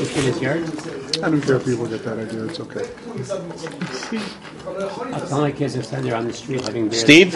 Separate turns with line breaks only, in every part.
in his yard?
I don't care if people get that idea. It's okay.
It's not like kids are standing there on the street having beers.
Steve?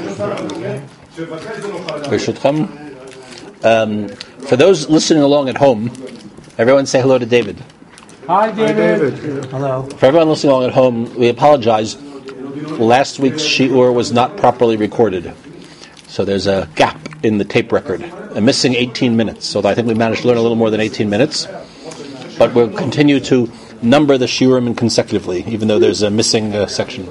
For those listening along at home, everyone say hello to David.
Hi, David.
Hello. For everyone listening along at home, we apologize. Last week's shiur was not properly recorded. So there's a gap in the tape record, a missing 18 minutes. So I think we managed to learn a little more than 18 minutes. But we'll continue to number the shiurim consecutively, even though there's a missing section.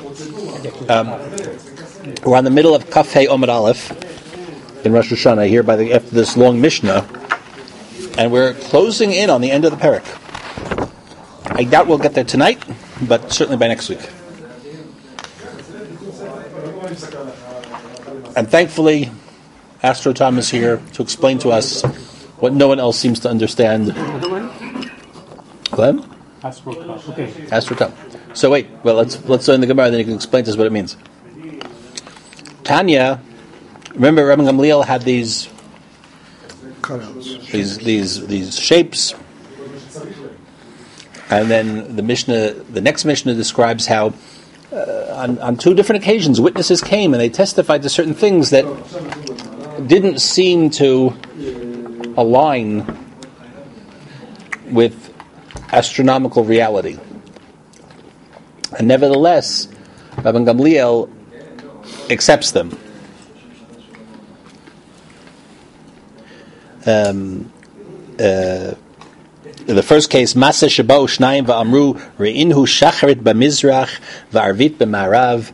We're on the middle of Kaf Hey Omid Aleph in Rosh Hashanah here after this long Mishnah, and we're closing in on the end of the parak. I doubt we'll get there tonight, but certainly by next week. And thankfully, Astro Tom is here to explain to us what no one else seems to understand. What? Astro Tom. So wait, well let's learn the Gemara, then you can explain to us what it means. Tanya, remember Rabbi Gamliel had these
cutouts,
these shapes, and then the next Mishnah describes how on two different occasions witnesses came and they testified to certain things that didn't seem to align with astronomical reality. And nevertheless, Rabbi Gamliel accepts them. The first case, Masa Shabau Shnayim Va'amru Re'inhu Shacharit B'Mizrach Va'arvit B'Marav.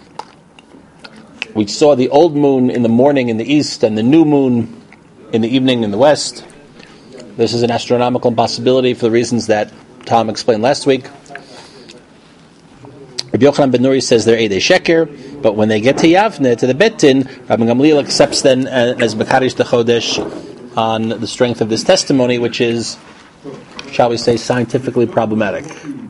We saw the old moon in the morning in the east and the new moon in the evening in the west. This is an astronomical impossibility for the reasons that Tom explained last week. Rabbi Yochanan ben Nuri says they're Eidei Sheker, but when they get to Yavne, to the Bet Din, Rabbi Gamliel accepts them as Mekarish the Chodesh on the strength of this testimony, which is, shall we say, scientifically problematic.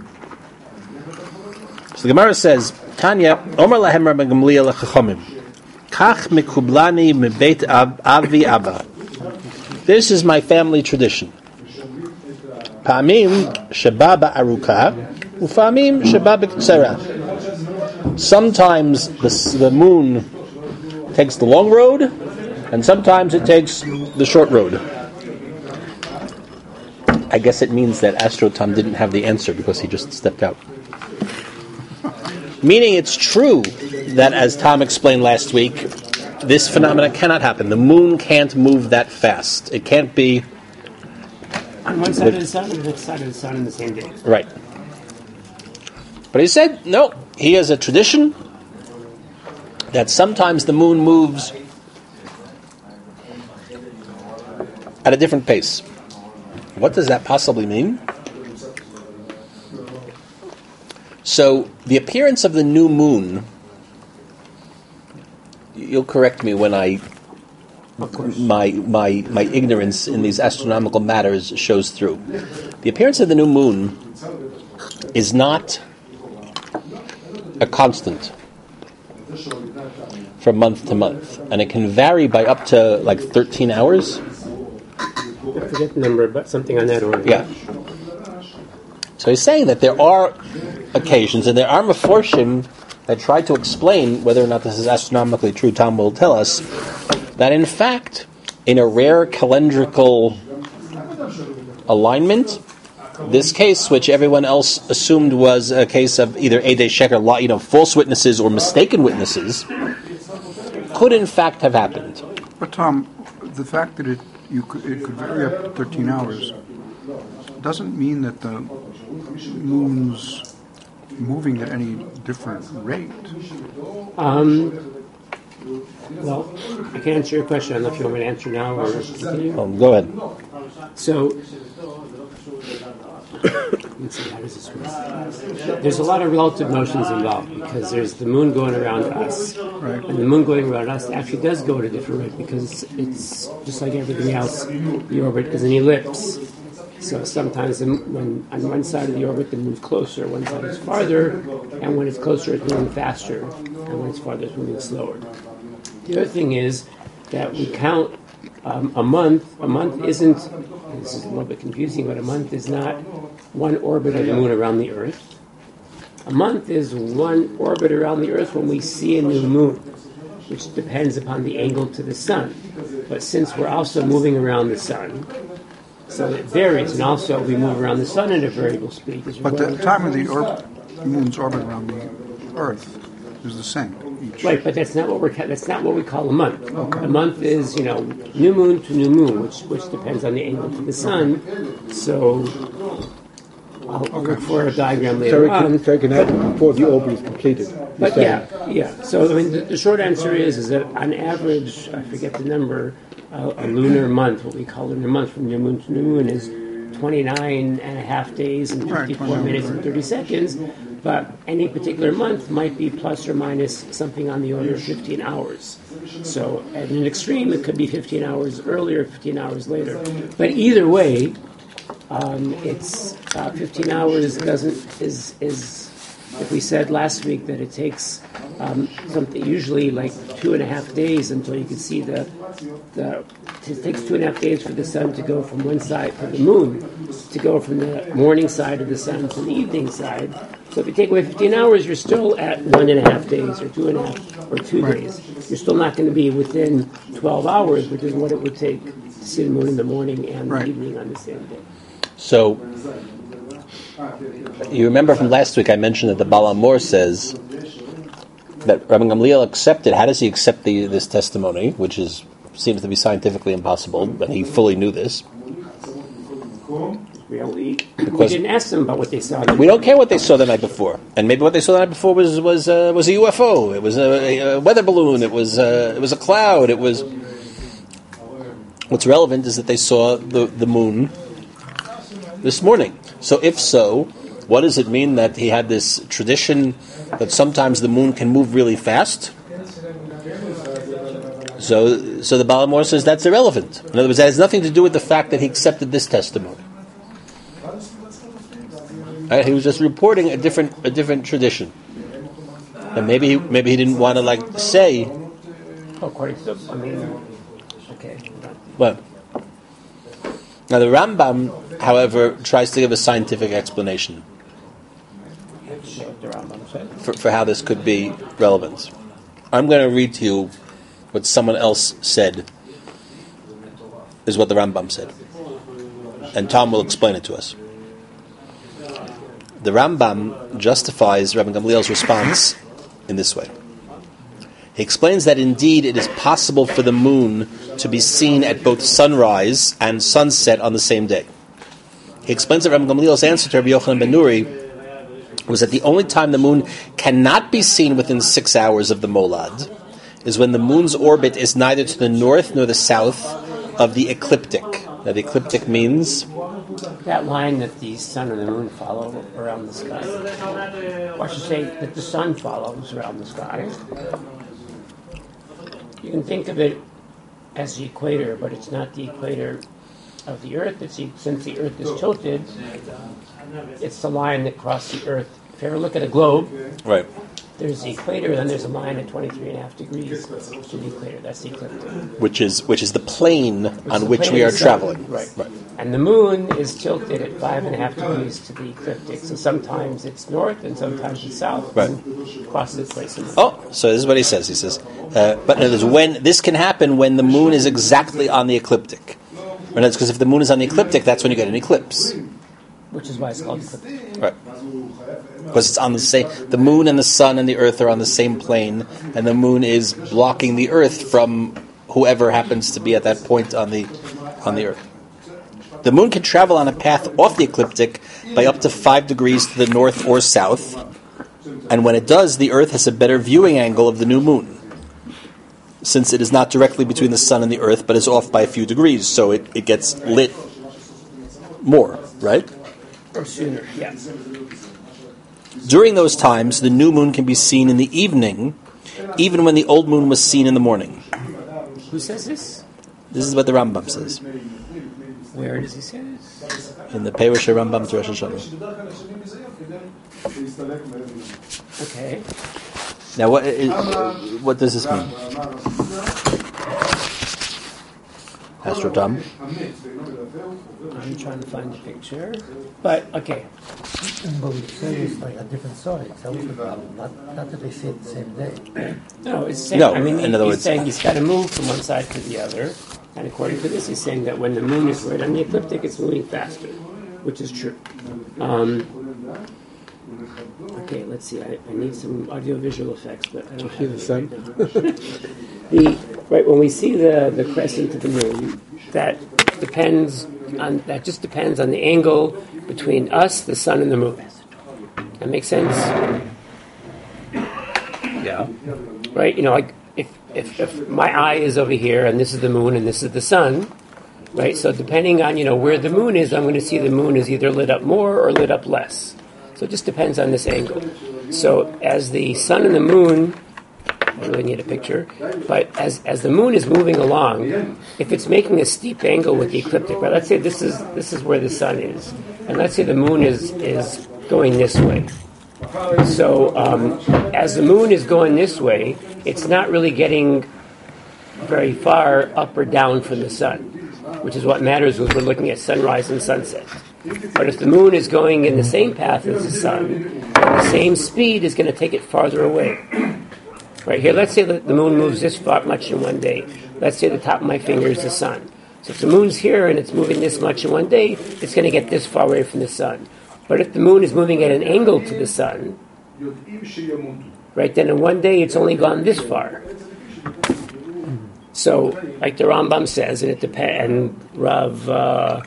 So the Gemara says, Tanya, Omer lahem Rabbi Gamliel lechachomim, Kach mekublani mebeit avi abba. This is my family tradition. Pa'amim sheba ba'aruka, ufa'amim sheba b'ktsera. Sometimes the moon takes the long road, and sometimes it takes the short road. I guess it means that Astro Tom didn't have the answer because he just stepped out. Meaning it's true that, as Tom explained last week, this phenomenon cannot happen. The moon can't move that fast. It can't be
on one side of the sun or the next side of the sun in the same day.
Right. But he said, no, he has a tradition that sometimes the moon moves at a different pace. What does that possibly mean? So, the appearance of the new moon, you'll correct me when my ignorance in these astronomical matters shows through. The appearance of the new moon is not a constant from month to month, and it can vary by up to like 13 hours.
I forget the number, but something on that order.
Yeah. So he's saying that there are occasions, and there are Meforshim that try to explain whether or not this is astronomically true. Tom will tell us that, in fact, in a rare calendrical alignment, this case, which everyone else assumed was a case of either Eidei Sheker, false witnesses or mistaken witnesses, could in fact have happened.
But Tom, the fact that it could vary up to 13 hours doesn't mean that the moon's moving at any different rate.
Well, I can answer your question. I don't know if you want me to answer now or continue.
Go ahead.
So, let's see, how does this work? There's a lot of relative motions involved because there's the moon going around us.
Right.
And the moon going around us actually does go at a different rate because it's just like everything else. The orbit is an ellipse. So sometimes when on one side of the orbit it moves closer, one side is farther, and when it's closer it's moving faster, and when it's farther it's moving slower. The other thing is that we count a month. A month isn't this is a little bit confusing, but a month is not one orbit of the moon around the Earth. A month is one orbit around the Earth when we see a new moon, which depends upon the angle to the sun. But since we're also moving around the sun, so it varies, and also we move around the sun at a variable speed.
But the time of the moon's orbit around the Earth is the same each.
Right, but that's not what we call a month.
Okay.
A month is new moon to new moon, which depends on the angle to the sun. So I'll look for a diagram later on.
So it can happen before the orbit is completed.
But yeah. So I mean, the short answer is that on average, I forget the number, a lunar month, what we call lunar month from new moon to new moon, is 29 and a half days and 54 minutes and 30 seconds. But any particular month might be plus or minus something on the order of 15 hours. So at an extreme, it could be 15 hours earlier, 15 hours later. But either way, it's 15 hours is if we said last week that it takes something usually like 2.5 days until you can see it takes 2.5 days for the sun to go from one side, for the moon to go from the morning side of the sun to the evening side. So if you take away 15 hours, you're still at 1.5 days or 2.5 or 2 days. You're still not going to be within 12 hours, which is what it would take to see the moon in the morning and the evening on the same day.
So, you remember from last week I mentioned that the Baal Amor says that Rabbi Gamliel accepted. How does he accept this testimony, which seems to be scientifically impossible, but he fully knew this?
We didn't ask them about what they saw.
We don't care what they saw the night before, and maybe what they saw the night before was a UFO. It was a weather balloon. It was a cloud. It was. What's relevant is that they saw the moon this morning. So if so, what does it mean that he had this tradition that sometimes the moon can move really fast? So the Baal Amor says that's irrelevant. In other words, that has nothing to do with the fact that he accepted this testimony. Right? He was just reporting a different tradition, and maybe he didn't want to say.
According to okay.
Well, now the Rambam, however, tries to give a scientific explanation for how this could be relevant. I'm going to read to you what someone else said, is what the Rambam said. And Tom will explain it to us. The Rambam justifies Rabbi Gamliel's response in this way. He explains that indeed it is possible for the moon to be seen at both sunrise and sunset on the same day. He explains that Rabbi Gamliel's answer to Rabbi Yochanan ben Nuri was that the only time the moon cannot be seen within 6 hours of the molad is when the moon's orbit is neither to the north nor the south of the ecliptic. Now, the ecliptic means
that line that the sun and the moon follow around the sky. Or I should say that the sun follows around the sky. You can think of it as the equator, but it's not the equator of the Earth. Since the Earth is tilted, it's the line that crosses the Earth. If you ever look at a globe,
right,
there's the equator, then there's a line at 23.5 degrees to the equator. That's the ecliptic.
Which is the plane on which we are traveling.
Right. And the moon is tilted at 5.5 degrees to the ecliptic. So sometimes it's north and sometimes it's south.
Right.
And crosses its place.
So this is what he says. He says, but in other words, when this can happen when the moon is exactly on the ecliptic. And that's because if the moon is on the ecliptic, that's when you get an eclipse.
Which is why it's called ecliptic.
Right. Because it's on the same. The moon and the sun and the earth are on the same plane, and the moon is blocking the earth from whoever happens to be at that point on the earth. The moon can travel on a path off the ecliptic by up to 5 degrees to the north or south, and when it does, the earth has a better viewing angle of the new moon, since it is not directly between the sun and the earth, but is off by a few degrees, so it gets lit more, right?
Or sooner, yes.
During those times, the new moon can be seen in the evening, even when the old moon was seen in the morning.
Who says this?
This is what the Rambam says.
Where does he say this?
In the Perush Rambam to Rosh Hashanah.
Okay.
Now, what does this mean? Astrotom.
I'm trying to find the picture. But, okay.
But we say it's like a different story. That was the problem. Not that they say it the same day.
No, it's saying,
No,
I mean,
in other
he's
words-
saying he's got to move from one side to the other. And according to this, he's saying that when the moon is right on the ecliptic, it's moving faster, which is true. Okay, let's see. I need some audio-visual effects, but I don't have
the sun?
Right, when we see the crescent of the moon, that just depends on the angle between us, the sun, and the moon. That makes sense?
Yeah.
Right? You know, like if my eye is over here and this is the moon and this is the sun, right? So depending on, where the moon is, I'm going to see the moon is either lit up more or lit up less. So it just depends on this angle. So as the sun and the moon, I really need a picture, but as the moon is moving along, if it's making a steep angle with the ecliptic, right? Let's say this is where the sun is, and let's say the moon is going this way. So as the moon is going this way, it's not really getting very far up or down from the sun, which is what matters when we're looking at sunrise and sunset. But if the moon is going in the same path as the sun, then the same speed is going to take it farther away. Right here, let's say that the moon moves this far much in one day. Let's say the top of my finger is the sun. So if the moon's here and it's moving this much in one day, it's going to get this far away from the sun. But if the moon is moving at an angle to the sun, right, then in one day it's only gone this far. So, like the Rambam says, and it depends, and Rabban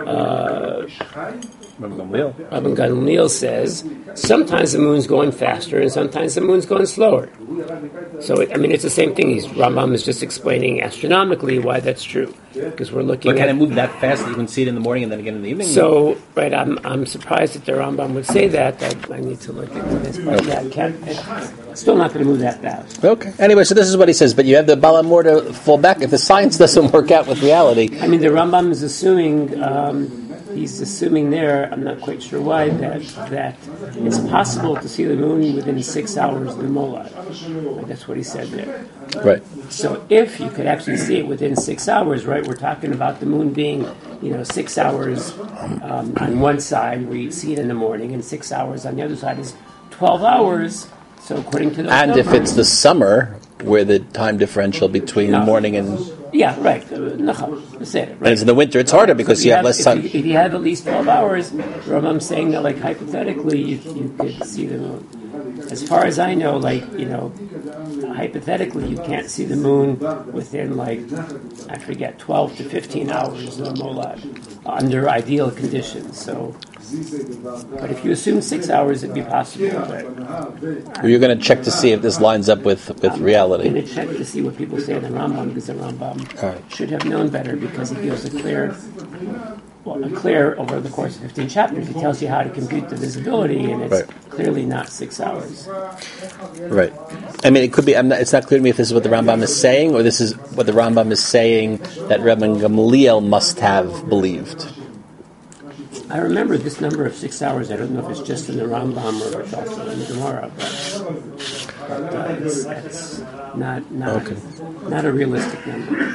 Gamliel says, sometimes the moon's going faster and sometimes the moon's going slower. So, it's the same thing. Rambam is just explaining astronomically why that's true. Because we're looking
But
at...
can it move that fast that you can see it in the morning and then again in the evening?
So, right, I'm surprised that the Rambam would say that. I need to look into this. But yeah, it's still not going to move that fast.
Okay. Anyway, so this is what he says, but you have the Balamor to fall back if the science doesn't work out with reality.
The Rambam is assuming... he's assuming there, I'm not quite sure why, that it's possible to see the moon within 6 hours of the Molad. That's what he said there.
Right.
So if you could actually see it within 6 hours, right, we're talking about the moon being, 6 hours on one side where you see it in the morning, and 6 hours on the other side is 12 hours. So according to those
And
numbers,
if it's the summer, where the time differential between morning and...
Yeah, right. Right.
And it's in the winter, it's harder because you have less sun.
If you have at least 12 hours, Rambam's saying that, like, hypothetically, you could see the moon. As far as I know, hypothetically, you can't see the moon within, 12 to 15 hours of the Molad under ideal conditions. So, but if you assume 6 hours, it'd be possible. But
You're going to check to see if this lines up with reality.
I'm going to check to see what people say in the Rambam, because the Rambam should have known better, because he gives a clear over the course of 15 chapters. He tells you how to compute the visibility, and it's clearly not 6 hours.
Right. It could be. It's not clear to me if this is what the Rambam is saying, or this is what the Rambam is saying that Rabban Gamliel must have believed.
I remember this number of 6 hours. I don't know if it's just in the Rambam or if it's also in the Gemara, but it's not a realistic number.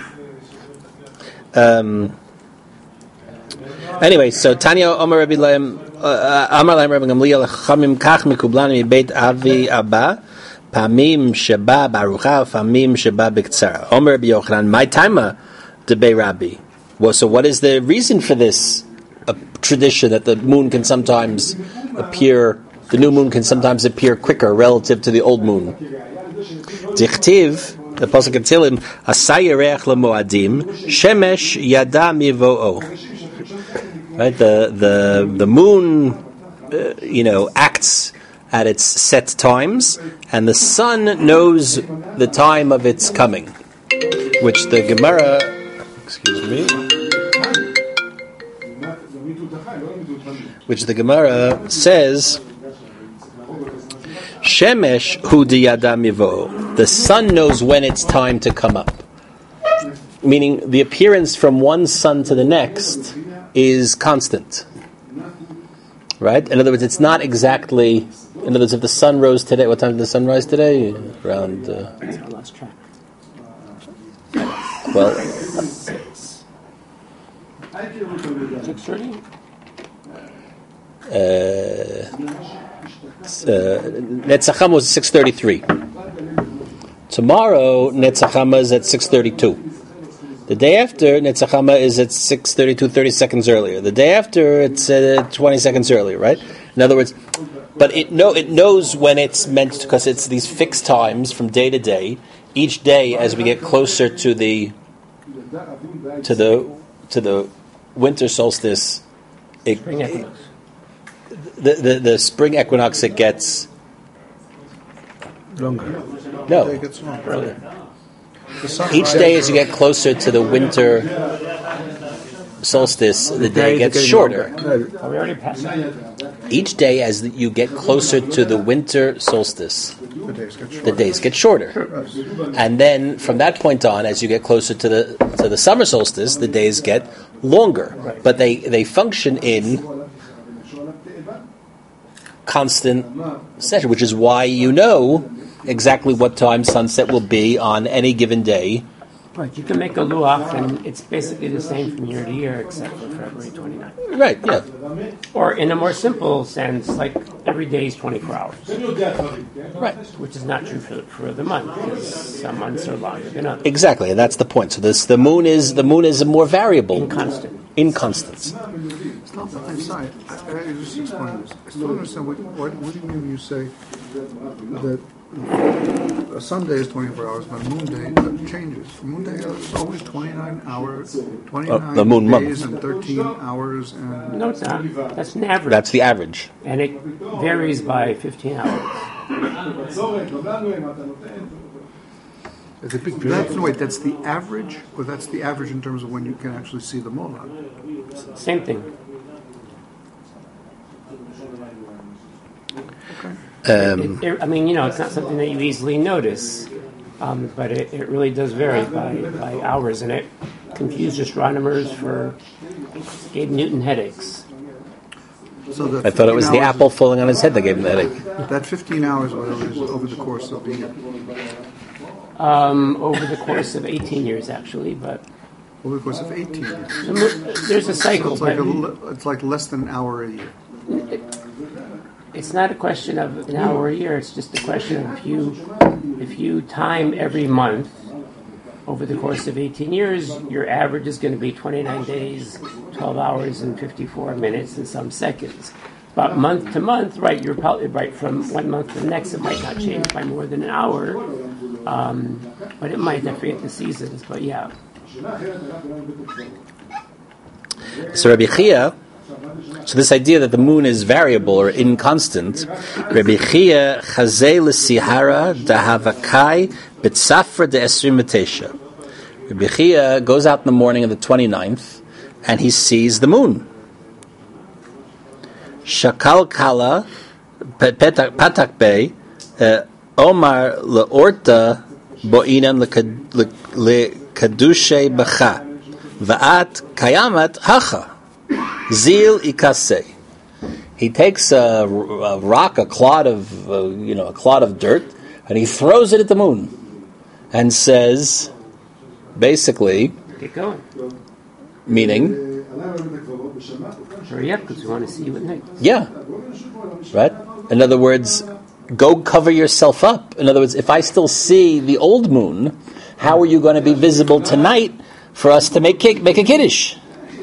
Anyway, so Tanya Omer Rabbi Laim Amar Laim Rabbi Gamliel Chamim Kach Mikublan Mi Beit Avi Abba Pamim Sheba Barucha Pamim Sheba Biktsara Omer Rabbi Yochanan My Taima Debei Rabbi. Well, so what is the reason for this tradition that the moon can sometimes appear? The new moon can sometimes appear quicker relative to the old moon. Dichtiv. The pasuk in Tehillim, Asay Yereach LeMoadim, Shemesh Yada Mivo'o. Right, the moon, acts at its set times, and the sun knows the time of its coming, which the Gemara, says. Shemesh hu diyada mivo. The sun knows when it's time to come up. Meaning the appearance from one sun to the next is constant. Right? In other words, it's not exactly... In other words, if the sun rose today... What time did the sun rise today? Around...
I lost track. 6:30.
Netzachama was 6:33. Tomorrow, Netzachama is at 6:32. The day after, Netzachama is at 6:32, 30 seconds earlier. The day after, it's 20 seconds earlier, right? In other words, but it knows when it's meant, because it's these fixed times from day to day. Each day, as we get closer to the winter solstice,
Spring equinox.
the spring equinox, it gets
Longer.
no.
It gets longer.
Earlier.
Each day, as you get closer to the winter solstice, the day gets shorter.
Oh, we already passed that.
Each day, as you get closer to the winter solstice,
The days get shorter.
the days get shorter. And then, from that point on, as you get closer to the summer solstice, the days get longer. But they function in constant session, which is why you know exactly what time sunset will be on any given day.
Right, you can make a luach, and it's basically the same from year to year, except for February 29th.
Right, yeah.
Or in a more simple sense, like every day is 24 hours.
Right.
Which is not true for the month, because some months are longer than others.
Exactly, and that's the point. So the moon is a more variable.
Inconstant.
Inconstance.
I'm sorry. I just explain this. I still don't understand what do you mean when you say that a Sunday is 24 hours, but a moon day changes. A moon day is always 29 hours, 29
the moon
days
month.
and 13 hours. And
No, it's not. That's an average.
That's the average.
And it varies by 15 hours.
that's the average, or that's the average in terms of when you can actually see the molad?
Same thing. I mean, it's not something that you easily notice, but it really does vary by hours, and it confused astronomers gave Newton headaches.
So that
I thought it was the
15 hours-
apple falling on his head that gave him the headache.
That 15 hours, whatever, is over the course of the year.
Over the course of 18 years, actually, but
Over the course of 18 years.
there's a cycle.
It's like
but
it's like less than an hour a year.
it's not a question of an hour a year. It's just a question of if you time every month over the course of 18 years, your average is going to be 29 days, 12 hours, and 54 minutes and some seconds. But month to month, right, you're probably right from one month to the next. It might not change by more than an hour, but it might. I forget the seasons, but yeah.
So Rabbi Chia, so this idea that the moon is variable or inconstant, Rabbi Chia chazei l'sihara dahavakai b'tzafra de'esrim v'tesha. Rabbi Chia goes out in the morning of the 29th and he sees the moon. Shakal kala patak bey omar leorta bo'inan lekadushe b'cha va'at kayamat hacha. Zil ikase. He takes a rock, a clod of dirt, and he throws it at the moon, and says, basically,
Get going.
meaning,
Hurry up, because we want to see you at night.
yeah, right. In other words, go cover yourself up. In other words, if I still see the old moon, how are you going to be visible tonight for us to make a kiddush?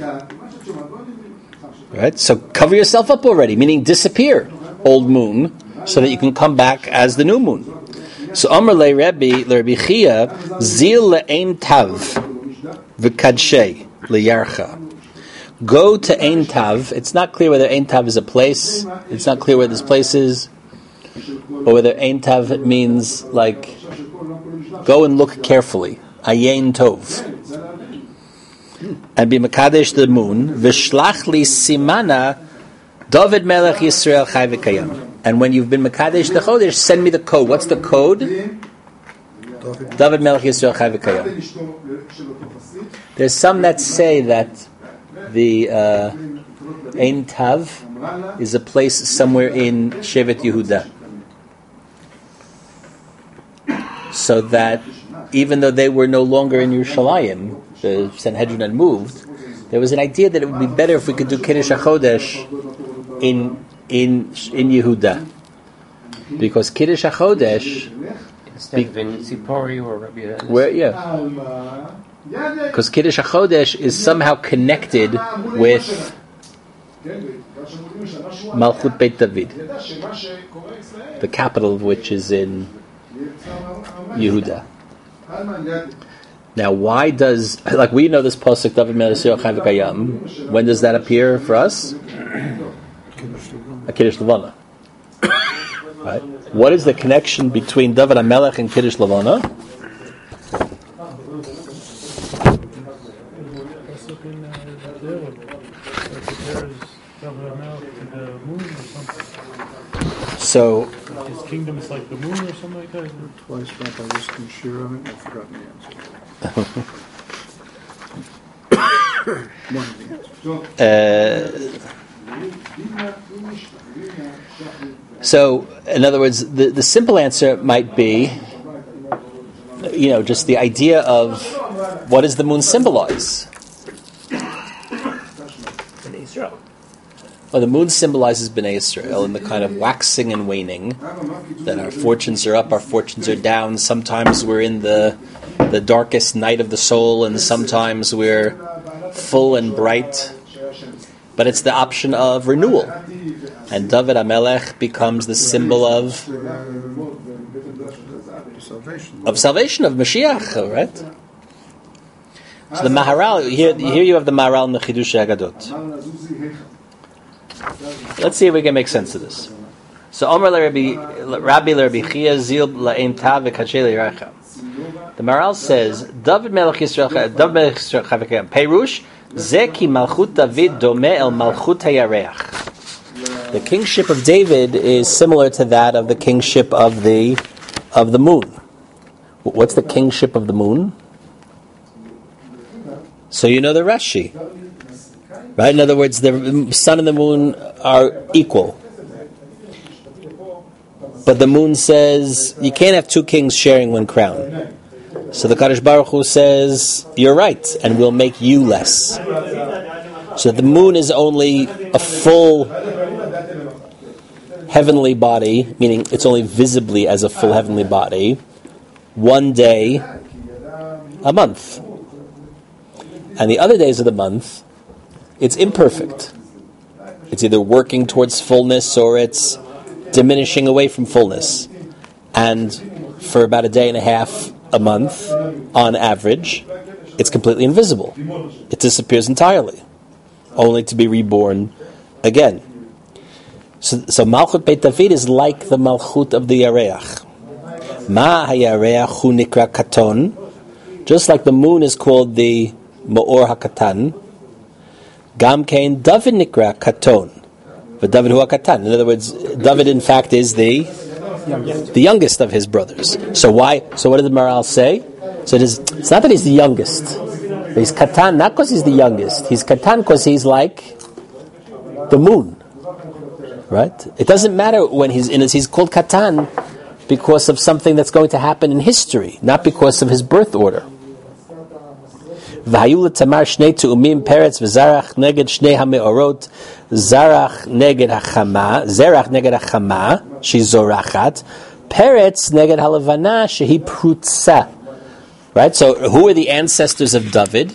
Right? So cover yourself up already, meaning disappear, old moon, so that you can come back as the new moon. So Amr le Rabbi Chia, Zil le'ein tav v'kadshei le'yarcha. Go to Ein Tav. It's not clear whether Ein Tav is a place. It's not clear where this place is, or whether Ein Tav means like go and look carefully. Ayin Tov. And be Makadesh the moon, Vishlach li simana, David Melech Yisrael Chai v'Kayam. And when you've been Makadesh the Chodesh, send me the code. What's the code? David Melech Yisrael Chai v'Kayam. There's some that say that the Ein Tav is a place somewhere in Shevet Yehuda. So that even though they were no longer in Yerushalayim, the Sanhedrin had moved, There was an idea that it would be better if we could do Kiddush HaChodesh in Yehuda, because Kiddush HaChodesh
Instead of in Tzipori or Rabbi Yohanan.
because Kiddush HaChodesh is somehow connected with Malchut Beit David, the capital of which is in Yehuda. Now, why does, like, we know this pasuk David Melech Yisrael Chai V'Kayam? When does that appear for us? At Kiddush Levana. Right? What is the connection between David HaMelech and Kiddush Levana? So,
his kingdom is like the moon or something like that?
Twice Rabbi Yiskin Shir on it, I've forgotten the answer. One of the answers.
So, in other words, the simple answer might be, just the idea of what does the moon symbolize?
Bnei Yisrael.
Well, the moon symbolizes Bnei Israel in the kind of waxing and waning, that our fortunes are up, our fortunes are down. Sometimes we're in the darkest night of the soul, and sometimes we're full and bright. But it's the option of renewal. And David HaMelech becomes the symbol of salvation, of Mashiach, right? So the Maharal, here you have the Maharal in the Chidushei HaGadot. Let's see if we can make sense of this. So Omer Rabbi Chia Zil La'im Tav V'Kachei L'Yirecha. The Maharal says, David Melech Yisrael Chavekayam Perush Zeki Malchut David Dome El Malchut HaYareach. The kingship of David is similar to that of the kingship of the moon. What's the kingship of the moon? So you know the Rashi, right? In other words, the sun and the moon are equal. But the moon says you can't have two kings sharing one crown. So the Kadosh Baruch Hu says, you're right, and we'll make you less. So the moon is only a full heavenly body, meaning it's only visibly as a full heavenly body, one day a month. And the other days of the month, it's imperfect. It's either working towards fullness or it's diminishing away from fullness. And for about a day and a half a month, on average, it's completely invisible. It disappears entirely, only to be reborn again. So Malchut Beit David is like the Malchut of the Yareach. Ma HaYareach Hu Nikra Katon. Just like the moon is called the Ma'or HaKatan, Gam Kein David Nikra Katon. But David Hu HaKatan. In other words, David in fact is the youngest of his brothers. So why? So what did the Maharal say? So it's not that he's the youngest. He's Katan not because he's the youngest. He's Katan because he's like the moon. Right? It doesn't matter when he's called Katan because of something that's going to happen in history, not because of his birth order. V'hayu l'tamar shnei tu'umim peretz v'zarach neged shnei hameorot zarach neged hachama zerach neged hachama she's zorachat peretz neged halavana shehi prutza. Right? So who are the ancestors of David?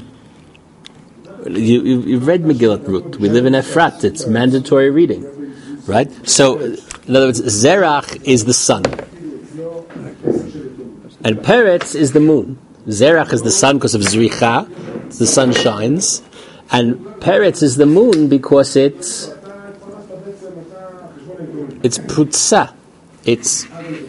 You've read Megillat Ruth. We live in Efrat. It's mandatory reading. Right? So, in other words, Zerach is the sun. And Peretz is the moon. Zerach is the sun because of Zricha. The sun shines. And Peretz is the moon because it's Prutza. It's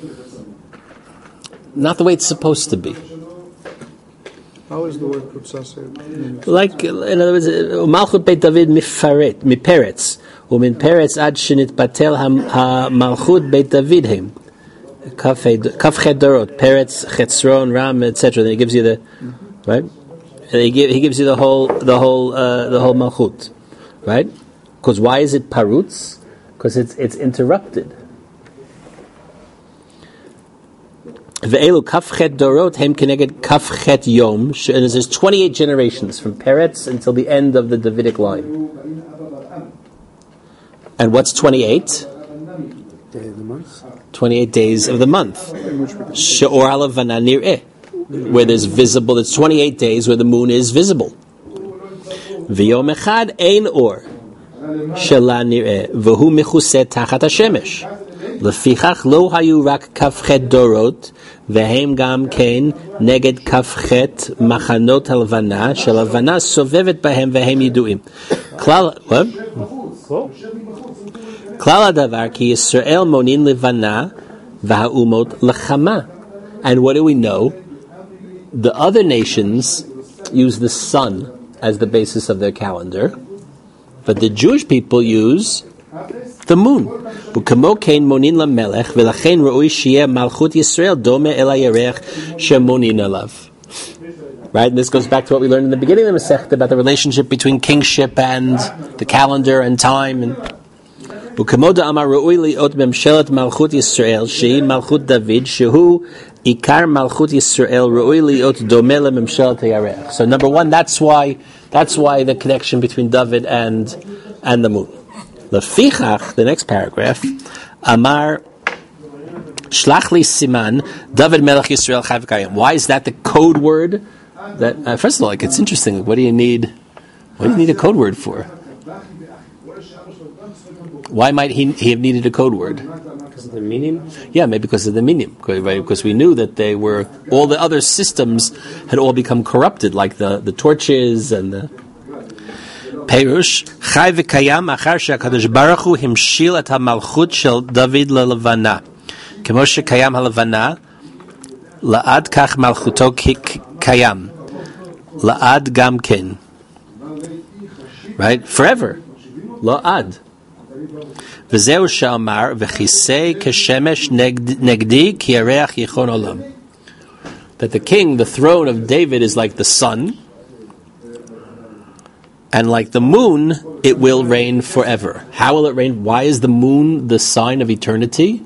not the way it's supposed to be.
How is the word Prutza said?
Like, in other words, Malchut Beit David miperetz. Umin peretz ad shenit batel ha-malchut Beit David him. Kaf Chedorot, Peretz, Chetzron, Ram, etc. Then he gives you the right. And he gives you the whole malchut, right? Because why is it parutz? Because it's interrupted. Ve'elu kafchet dorot hem keneged kafchet yom. And there's 28 generations from Peretz until the end of the Davidic line. And what's 28?
Day of the month.
28 days of the month. She'or halavana nir'eh. Where there's visible, it's 28 days where the moon is visible. V'yom echad ein or. Shela nir'eh. V'hu mechuseh tachat hashemesh. Lefichach lo hayu rak kafchet dorot. Vehem gam kein neged kafchet machanot halvana. Shelavana sovevet bahem vehem yiduim. Klal, what? Klal hadavar ki Yisrael monin levana v'ha'umot lechama. And what do we know? The other nations use the sun as the basis of their calendar, but the Jewish people use the moon. Ukamo kein monin lamelech v'lachein ra'ui sheyeh malchut Yisrael dome el hayarech shemonin alav. Right, and this goes back to what we learned in the beginning of the Masechta about the relationship between kingship and the calendar and time. And Ukamoda amar ra'ui li'ot memshelet malchut Yisrael shehi malchut David shehu ikar malchut Yisrael ra'ui li'ot domeh lememshelet hayarech. So number one, that's why the connection between David and the moon. Lefichach, the next paragraph, amar shlach li siman David melech Yisrael chai v'kayim. Why is that the code word? That first of all, it's interesting. What do you need a code word for? Why might he have needed a code word?
Because of the meaning?
Yeah, maybe because of the minim. Right? Because we knew that all the other systems had all become corrupted, like the torches and the Perush. Chai v'kayam achar she'akadosh baruch hu himshil et hamalchut shel David lelevana. Kemo shekayam halevana la'ad kach malchuto kayam la'ad gam ken. Right? Forever. La'ad. V'zeu she'amar v'chisei keshemesh negdi ki yareach yichon olam. That the king, the throne of David, is like the sun, and like the moon, it will reign forever. How will it reign? Why is the moon the sign of eternity?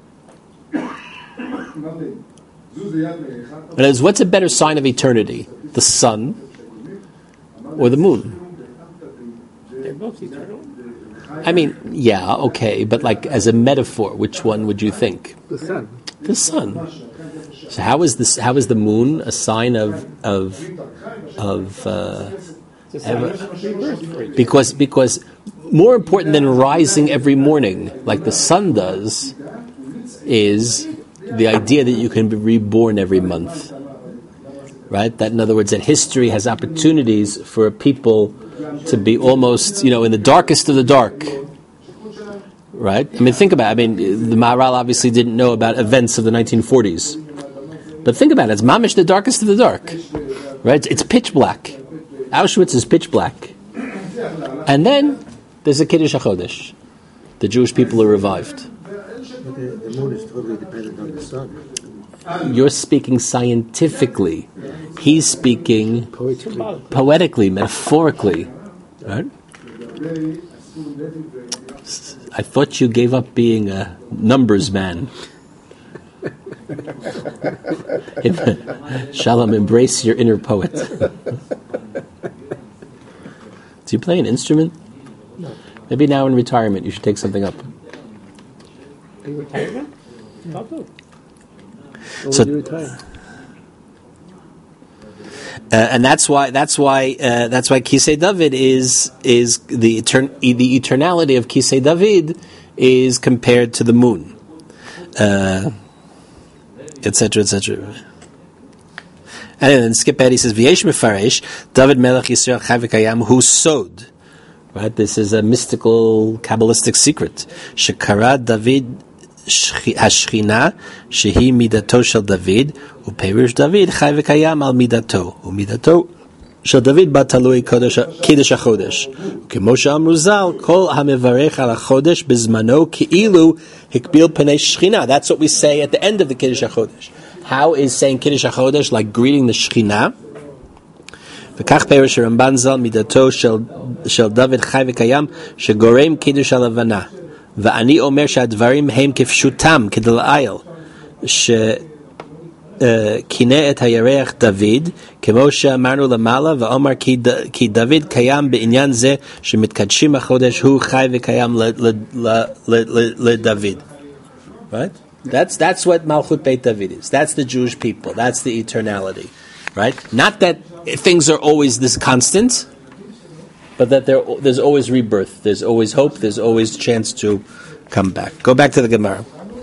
And what's a better sign of eternity? The sun or the moon?
They're both eternal.
I mean, yeah, okay, but like as a metaphor, which one would you think?
The sun.
The sun. So how is the moon a sign of because more important than rising every morning, like the sun does, is the idea that you can be reborn every month. Right? That, in other words, that history has opportunities for people to be almost, in the darkest of the dark. Right? I mean, think about it. I mean, the Maharal obviously didn't know about events of the 1940s. But think about it. It's mamish the darkest of the dark. Right? It's pitch black. Auschwitz is pitch black. And then there's a Kiddush HaChodesh. The Jewish people are revived.
But the moon is totally dependent on the sun.
You're speaking scientifically. He's speaking poetically, metaphorically. Right? I thought you gave up being a numbers man. Shalom, embrace your inner poet. Do you play an instrument?
No.
Maybe now in retirement you should take something up.
In retirement?
So, and that's why Kisei David is the eternality of Kisei David is compared to the moon, etc., etc. And then skip ahead. He says, "V'yesh mefaresh David Melech Yisrael Chai v'Kayam Hu Sod." Right, this is a mystical Kabbalistic secret. Shekara David Hashchina shehi midato shel David uperush David Chai v'Kayam al midato umidato shel David batalui Kiddush HaChodesh kemo she'amru Zal kol hamevarech al HaChodesh bizmano ki'ilu hikbil pnei Shechina. That's what we say at the end of the Kiddush HaChodesh. How is saying Kiddush HaChodesh like greeting the Shechina? V'kach perush Ramban Zal midato shel David Chai v'Kayam shegorem Kiddush HaLavana. ואני אומר שהדברים הם כפשוטם, כדלעיל, קינא את הירח דוד, כמו שאמרנו למעלה, ואומר כי דוד קיים בעניין זה שמתקדשים החודש, הוא חי וקיים לדוד. Right? That's what Malchut Beit David is. That's the Jewish people. That's the eternality. Right? Not that things are always this constant, but that there's always rebirth. There's always hope. There's always chance to come back. Go back to the Gemara.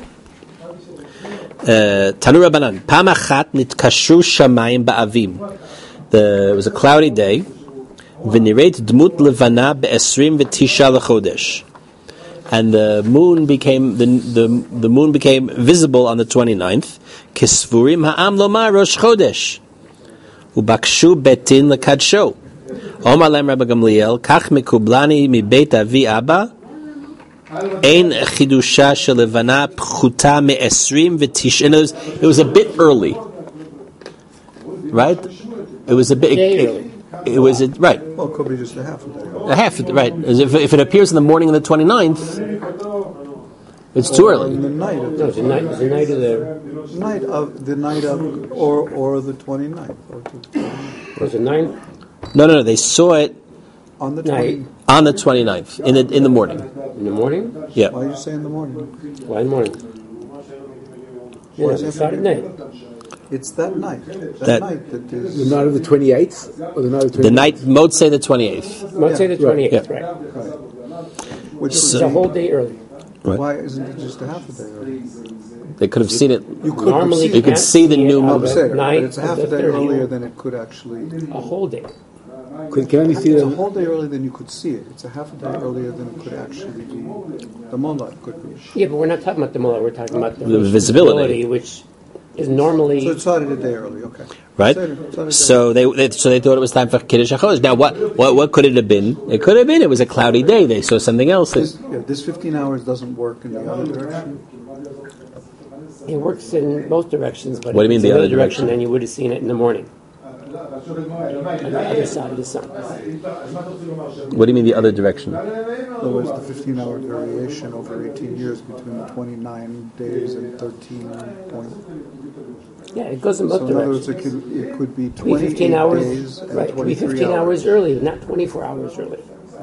Tanu Rabbanan, Pam achat nitkashru shamayim ba'avim. It was a cloudy day. V'nireit dmut levana be'esrim v'tisha l'chodesh. And the moon became visible on the 29th. Kisvurim ha'am lomar rosh chodesh. Ubakshu betin lekadsho. Omar lem Rabbi Gamliel, kach mekublani mi beit avi abba. Ein chidusha shelevana pchuta me'esrim v'tish. It was a bit early, right? It was a bit. It was right.
Well, it could be just a half a day.
A half, right? As if it appears in the morning of the 29th, it's too early.
The night of the
night of
the night of or the 29th.
Was it 9?
No. They saw it
On the
Night.
20th.
on the 29th in the morning.
In the morning?
Yeah.
Why are you saying in the morning?
Why in the morning? Yeah,
is
it
it
started at night.
It's that night.
That-
Night that
The
is.
night of the 28th? Or the night of the 29th?
The night, Motzei the 28th.
Let's say the 28th,
Yeah.
right?
Which
It's
would
a
be-
whole day early.
Right.
Why isn't it just a half a day early?
They could have seen it.
You could
Normally,
see
You could
can't
see the new
it
moon.
on
I'm
the
saying, but
night
it's a
of
half
the
a day
30th.
earlier than it could actually.
A whole day.
Can only see
It's a
the...
whole day earlier than you could see it. It's a half a day earlier than it could actually be. The moonlight could be.
Yeah, but we're not talking about the mullah. We're talking about the
visibility.
which is normally.
So it started a day early. Okay.
Right?
Started
So they thought it was time for Kiddush HaChodesh. Now, what could it have been? It could have been it was a cloudy day. They saw something else.
This 15 hours doesn't work in the other direction.
It works in both directions, but
What do you
if
mean
it's
the
in
other
the
direction?
then you would have seen it in the morning. On the other side of the sun.
What do you mean the other direction?
In other words, the 15-hour variation over 18 years between the 29 days and 13 point.
Yeah, it goes in both
So in other words,
directions.
it could be
It could be
28
15 hours,
days and
right? It could be
23
15 hours early, not 24 hours early.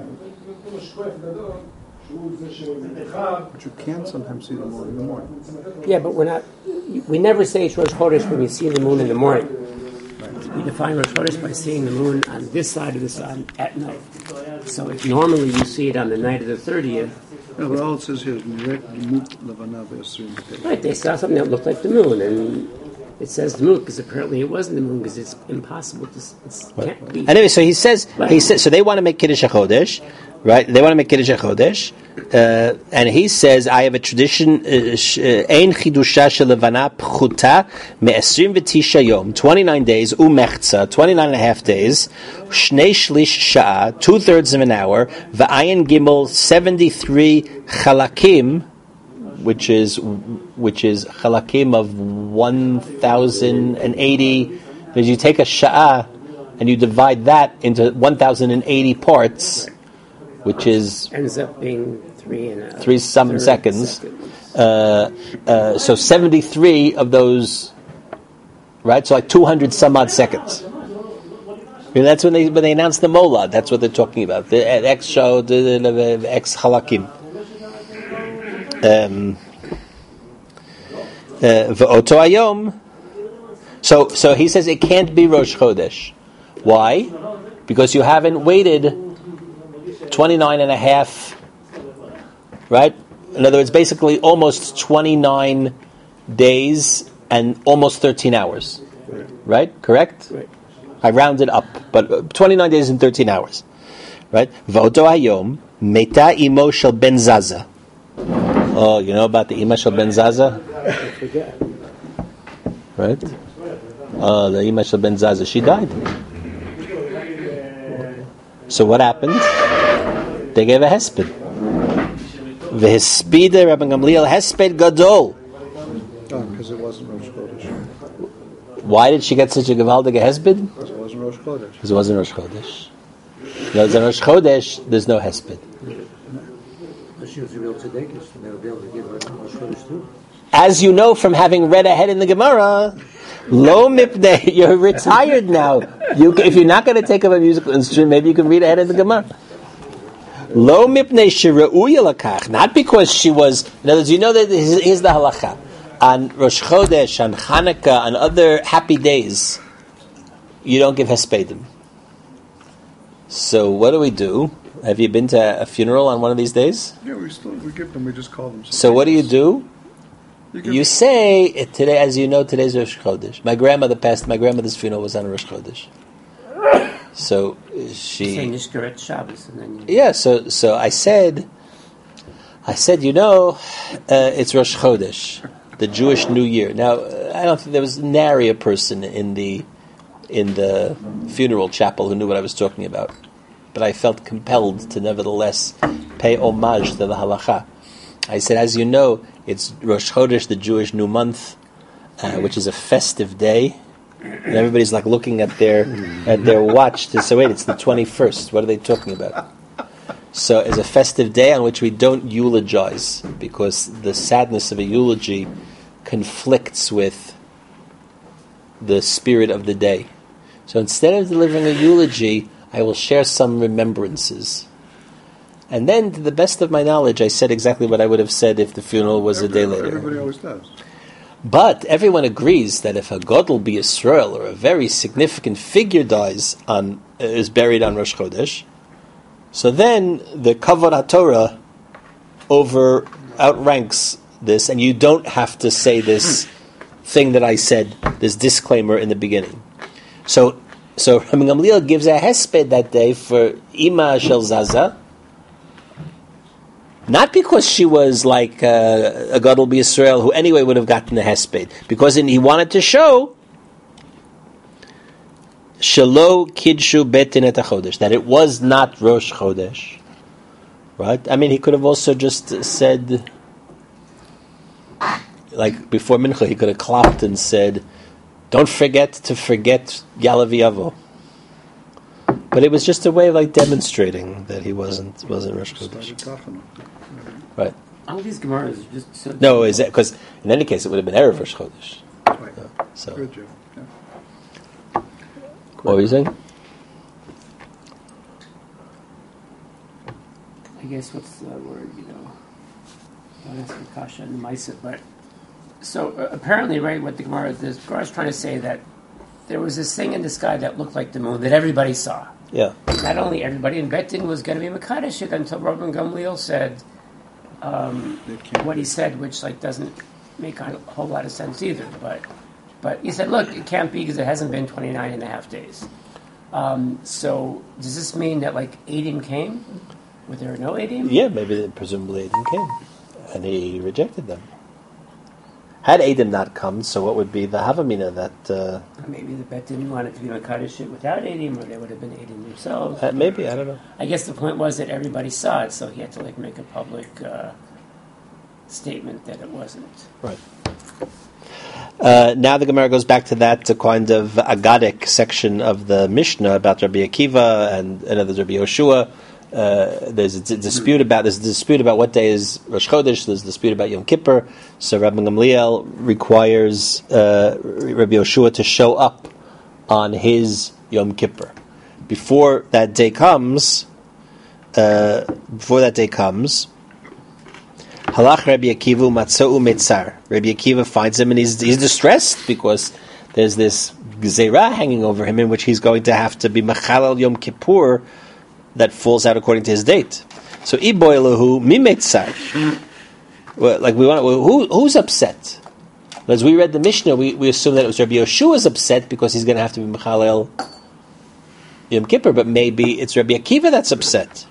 But you can sometimes see the moon in the morning.
Yeah, but we never say it's Rosh Chodesh when we see the moon in the morning. We define Rosh Chodesh by seeing the moon on this side of the sun at night. So if normally you see it on the night of the 30th,
No, but all it says here is "Nirek Dmut Levana Be'esrim B'Tei."
right, they saw something that looked like the moon, and it says the moon because apparently it wasn't the moon because it's impossible to. It can't be.
Anyway, so he says, so they want to make Kiddush HaChodesh, right? They want to make Kiddush HaChodesh, and he says, I have a tradition, Ein Chidusha Shelevana Pchuta Me'esrim V'tisha Yom, 29 days, Umechza, 29 and a half days, Shnei Shlish Sha'ah, 2/3 of an hour, V'ayin Gimel, 73 Chalakim, which is chalakim of 1,080. Because you take a sha'ah and you divide that into 1,080 parts, which is
Ends up being 3
some seconds. So 73 of those, right? So like 200 some odd seconds. I mean, that's when they announced the molad. That's what they're talking about. The X show, the X halakim. V'oto ayom. So he says it can't be Rosh Chodesh. Why? Because you haven't waited 29 and a half, right? In other words, basically almost 29 days and almost 13 hours. Right? Correct?
Right.
I rounded up, but 29 days and 13 hours. Right? V'oto ayom meta imo shel ben Zaza. Oh, you know about the Ima Shel Ben Zaza? Right? Oh, the Ima Shel Ben Zaza, she died. So what happened? They gave a hesped. V'hespide Rabbi Gamliel hesped gadol.
Oh, because it wasn't Rosh Chodesh.
Why did she get such a gewaldige hesped?
Because it wasn't Rosh Chodesh.
Because it wasn't Rosh Chodesh. No, it's in Rosh Chodesh, there's no hesped.
She
she was a real tzedekah, and they would be able to give her Rosh Chodesh too.
As you know from having read ahead in the Gemara, Lo Mipnei, you're retired now. If you're not going to take up a musical instrument, maybe you can read ahead in the Gemara. Lo Mipnei Shira'uya Lakach, not because she was, in other words, you know that here's the halacha. On Rosh Chodesh, on Hanukkah, on other happy days, you don't give hespedim. So what do we do? Have you been to a funeral on one of these days?
Yeah, we give them. We just call them.
So what do? You say today, as you know, today's Rosh Chodesh. My grandmother's funeral was on Rosh Chodesh. So she.
Saying Nishkaret Shabbos, and then.
Yeah. So I said, you know, it's Rosh Chodesh, the Jewish New Year. Now I don't think there was nary a person in the funeral chapel who knew what I was talking about, but I felt compelled to nevertheless pay homage to the halacha. I said, as you know, it's Rosh Chodesh, the Jewish New Month, which is a festive day, and everybody's like looking at their watch to say, wait, it's the 21st. What are they talking about? So it's a festive day on which we don't eulogize, because the sadness of a eulogy conflicts with the spirit of the day. So instead of delivering a eulogy, I will share some remembrances. And then, to the best of my knowledge, I said exactly what I would have said if the funeral was a day later.
Everybody always does.
But everyone agrees that if a Gadol B'Yisrael, or a very significant figure is buried on Rosh Chodesh, so then the Kavod HaTorah outranks this, and you don't have to say this thing that I said, this disclaimer in the beginning. So Rabbi Gamliel gives a hesped that day for Ima Shel Zaza, not because she was like a Gadol B'Yisrael who anyway would have gotten the hesped, because he wanted to show Shelo Kidshu Betin Et HaChodesh, that it was not Rosh Chodesh. Right? I mean, he could have also just said, like before Mincha, he could have clapped and said, don't forget to forget Yalav Yavo. But it was just a way of like demonstrating that he wasn't Rosh Chodesh. Right.
All these Gemaras are just so...
No, is that because in any case it would have been Erev Rosh Chodesh.
Right.
So.
Good job. Yeah.
What were you saying?
I guess what's the word, don't ask me Kasha and the Maisa, but so apparently, right, what the Gemara is trying to say that there was this thing in the sky that looked like the moon that everybody saw.
Yeah.
Not only everybody, and Betin was going to be Mekadosh it until Rabban Gamliel said what he said, which like doesn't make a whole lot of sense either. But he said, look, it can't be because it hasn't been 29 and a half days. So does this mean that like Edom came? Were there no Edom?
Yeah, maybe presumably Edom came, and he rejected them. Had Edom not come, so what would be the Havamina that...
Maybe the Bet didn't want it to be Mekadosh it without Edom, or they would have been Edom themselves.
Maybe, I don't know.
I guess the point was that everybody saw it, so he had to like make a public statement that it wasn't.
Right. Now the Gemara goes back to that kind of Agadic section of the Mishnah about Rabbi Akiva and others, Rabbi Yoshua. There's a dispute about what day is Rosh Chodesh. There's a dispute about Yom Kippur. So Rabbi Gamliel requires Rabbi Yoshua to show up on his Yom Kippur. Before that day comes, Halach Rabbi Akiva matzau metzar. Rabbi Akiva finds him and he's distressed because there's this gzeirah hanging over him in which he's going to have to be machalal Yom Kippur that falls out according to his date. So iboilahu mimetzar. Like who's upset? As we read the Mishnah, we assume that it was Rabbi Yoshua's upset because he's going to have to be machalal Yom Kippur, but maybe it's Rabbi Akiva that's upset.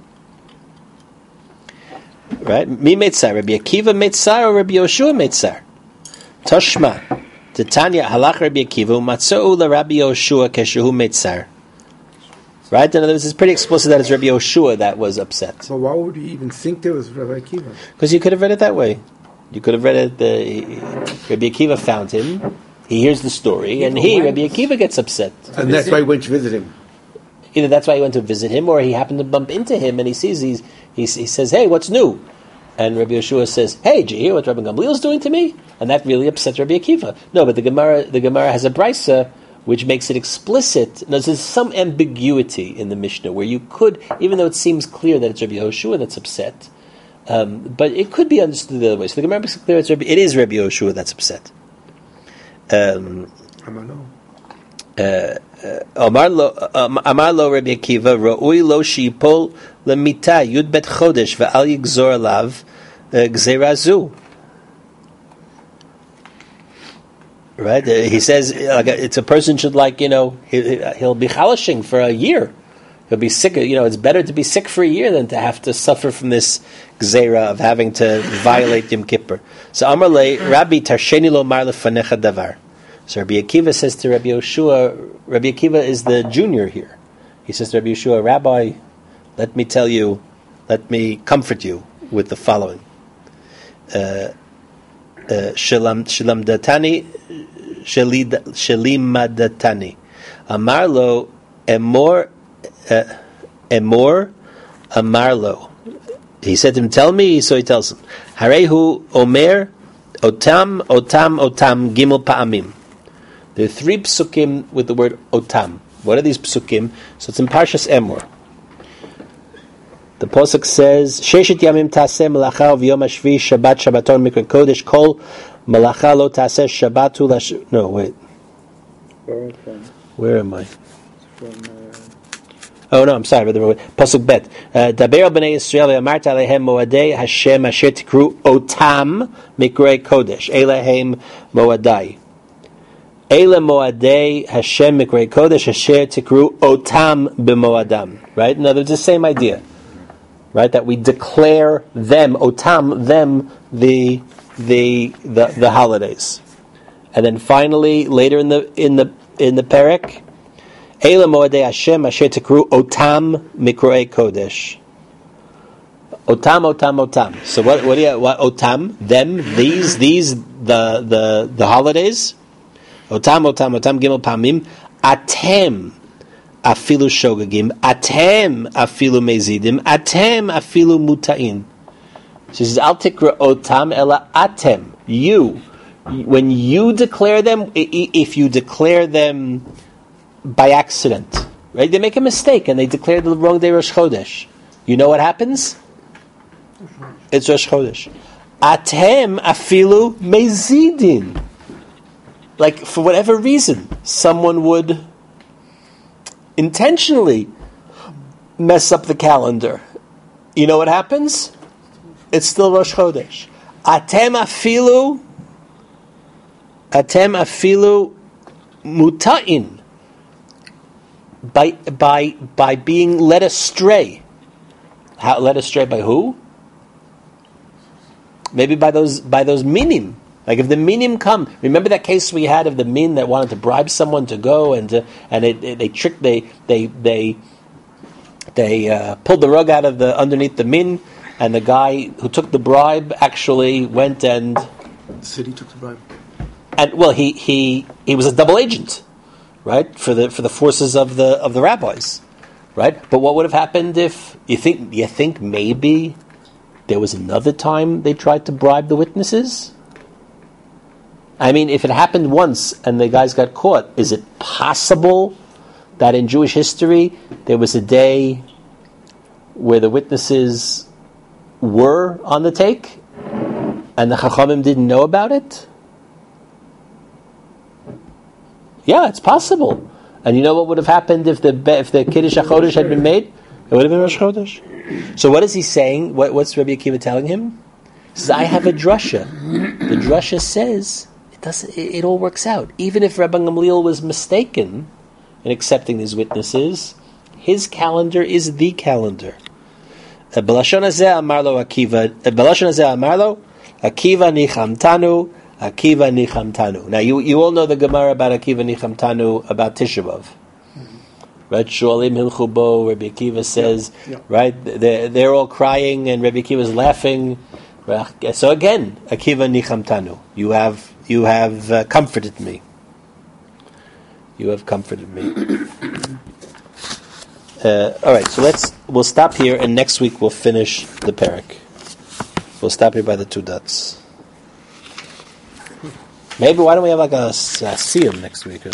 Right? Mi metzar, Rabbi Akiva metzar or Rabbi Yoshua metzar? Toshma, Titania halach Rabbi Akiva matzou la Rabbi Yoshua keshehu metzar. Right? In other words, it's pretty explicit that it's Rabbi Yoshua that was upset.
But why would you even think there was Rabbi Akiva?
Because you could have read it that way. You could have read it. Rabbi Akiva found him. He hears the story, and Rabbi Akiva gets upset.
And that's why he went to visit him.
Either that's why he went to visit him, or he happened to bump into him, and he sees he says, "Hey, what's new?" And Rabbi Yeshua says, "Hey, do you hear what Rabbi Gamliel is doing to me?" And that really upsets Rabbi Akiva. No, but the Gemara has a brisa which makes it explicit. Now, there's some ambiguity in the Mishnah where you could, even though it seems clear that it's Rabbi Yehoshua that's upset, but it could be understood the other way. So the Gemara makes it clear it is Rabbi Yehoshua that's upset. Amar lo Rabbi Akiva, Ra'ui lo sheipol lemita yud bet chodesh ve'al yigzor alav gzeira zu. Right? He says it's a person should he'll be chalashing for a year. He'll be sick. It's better to be sick for a year than to have to suffer from this gzeira of having to violate Yom Kippur. So Amar le Rabbi Tarsheni lo mar lefanecha davar. So Rabbi Akiva says to Rabbi Yehoshua, Rabbi Akiva is the junior here. He says to Rabbi Yehoshua, Rabbi, let me comfort you with the following. Shelimadatani. Amar lo emor amar lo. He said to him, tell me, so he tells him, Harehu omer otam gimel pa'amim. There are 3 psukim with the word otam. What are these psukim? So it's in Parshas Emor. The Pasuk says, Sheshet yamim taseh melacha v'yom hashvi Shabbat Shabbaton mikra kodesh kol melacha lo taseh Shabbatu lash... No, wait. Where am I? Oh no, I'm sorry. Pasuk bet. Daber al bnei Yisrael v'amarta alehem moadei Hashem asher tikru otam mikra kodesh elehem moadai. Eile moadei Hashem mikrei kodesh asher tikru otam b'moadam. Right? In other words, the same idea. Right? That we declare them, otam, them, the holidays. And then finally, later in the perek, Eile moadei Hashem asher tikru otam mikrei kodesh. Otam. So what otam? Them, these, the holidays. Otam gimel pamim. Atem afilu shogagim. Atem afilu mezidim. Atem afilu mutain. She says, Al tikra otam ela atem. You, when you declare them, if you declare them by accident, right? They make a mistake and they declare the wrong day Rosh Chodesh. You know what happens? It's Rosh Chodesh. Atem afilu mezidin. Like, for whatever reason, someone would intentionally mess up the calendar. You know what happens? It's still Rosh Chodesh. Atem afilu mutain. By being led astray. Led astray by who? Maybe by those minim. Like if the minim come, remember that case we had of the min that wanted to bribe someone to go they pulled the rug out of underneath the min, and the guy who took the bribe actually went and
the city took the bribe,
and well he was a double agent, right, for the forces of the rabbis, right? But what would have happened if you think maybe there was another time they tried to bribe the witnesses? I mean, if it happened once and the guys got caught, is it possible that in Jewish history there was a day where the witnesses were on the take and the Chachamim didn't know about it? Yeah, it's possible. And you know what would have happened if the Kiddush HaChodesh had been made? It would have been Rosh Chodesh. So what is he saying? What's Rabbi Akiva telling him? He says, I have a drasha. The drasha says it all works out. Even if Rabbi Gamliel was mistaken in accepting these witnesses, his calendar is the calendar. Belashon hazeh amar lo Akiva nichamtanu. Akiva nichamtanu. Now you all know the Gemara about Akiva nichamtanu about Tisha B'Av. Right? Shualim hilchu bo. Rabbi Akiva says, right? They're all crying and Rabbi Akiva is laughing. So again, Akiva nichamtanu. You have comforted me. You have comforted me. All right, so we'll stop here, and next week we'll finish the parak. We'll stop here by the 2 dots. Maybe why don't we have like a siyum next week?